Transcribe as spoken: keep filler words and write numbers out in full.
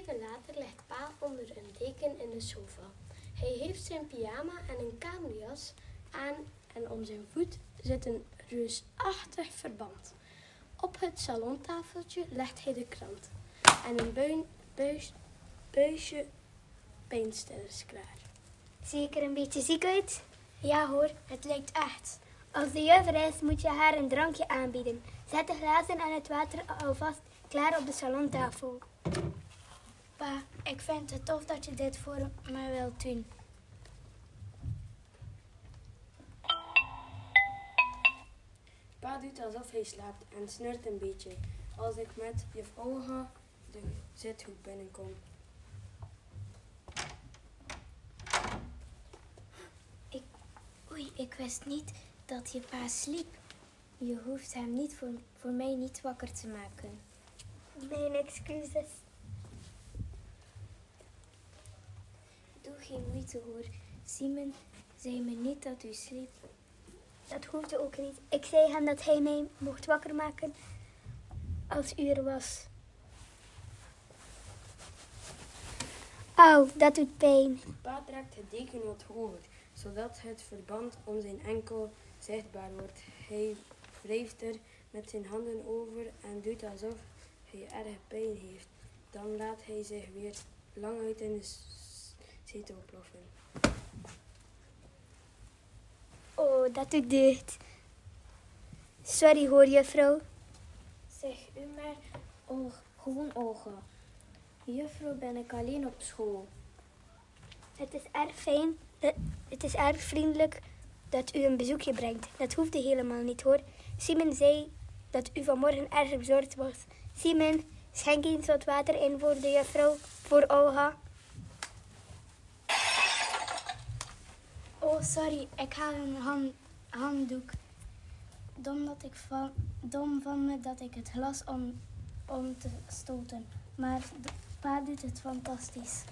Even later ligt Pa onder een deken in de sofa. Hij heeft zijn pyjama en een kamerjas aan en om zijn voet zit een reusachtig verband. Op het salontafeltje legt hij de krant en een buin, buis, buisje pijnstillers klaar. Zie ik er een beetje ziek uit? Ja hoor, het lijkt echt. Als de juf er is, moet je haar een drankje aanbieden. Zet de glazen en het water alvast klaar op de salontafel. Pa, ik vind het tof dat je dit voor me wilt doen. Pa doet alsof hij slaapt en snurkt een beetje als ik met juf Olga de zithoek binnenkom. Ik, oei, ik wist niet dat je pa sliep. Je hoeft hem niet voor, voor mij niet wakker te maken. Mijn excuses. Doe geen moeite hoor. Simon zei me niet dat u sliep. Dat hoefde ook niet. Ik zei hem dat hij mij mocht wakker maken als u er was. Auw, dat doet pijn. Pa trekt het deken wat hoger, zodat het verband om zijn enkel zichtbaar wordt. Hij wrijft er met zijn handen over en doet alsof hij erg pijn heeft. Dan laat hij zich weer lang uit in de zetel ploffen. Oh, dat doet deugd. Sorry hoor, juffrouw. Zeg u maar oh, gewoon Olga. Juffrouw, ben ik alleen op school. Het is erg fijn, dat, het is erg vriendelijk dat u een bezoekje brengt. Dat hoefde helemaal niet hoor. Simon zei dat u vanmorgen erg bezorgd was. Simon, schenk eens wat water in voor de juffrouw, voor Olga. Oh, sorry, ik haal een hand, handdoek. Dom, dat ik van, dom van me dat ik het glas om, om te stoten. Maar de, Pa doet het fantastisch.